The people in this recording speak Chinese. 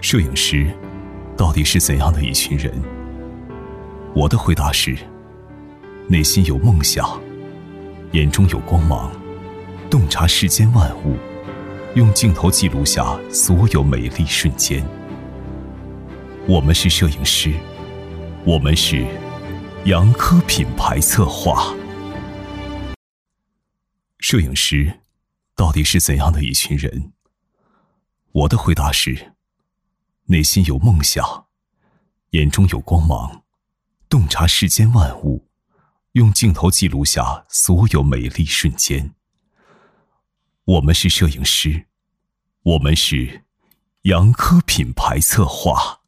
摄影师到底是怎样的一群人？我的回答是：内心有梦想，眼中有光芒，洞察世间万物，用镜头记录下所有美丽瞬间。我们是摄影师，我们是杨科品牌策划。摄影师到底是怎样的一群人？我的回答是：内心有梦想，眼中有光芒，洞察世间万物，用镜头记录下所有美丽瞬间。我们是摄影师，我们是杨科品牌策划。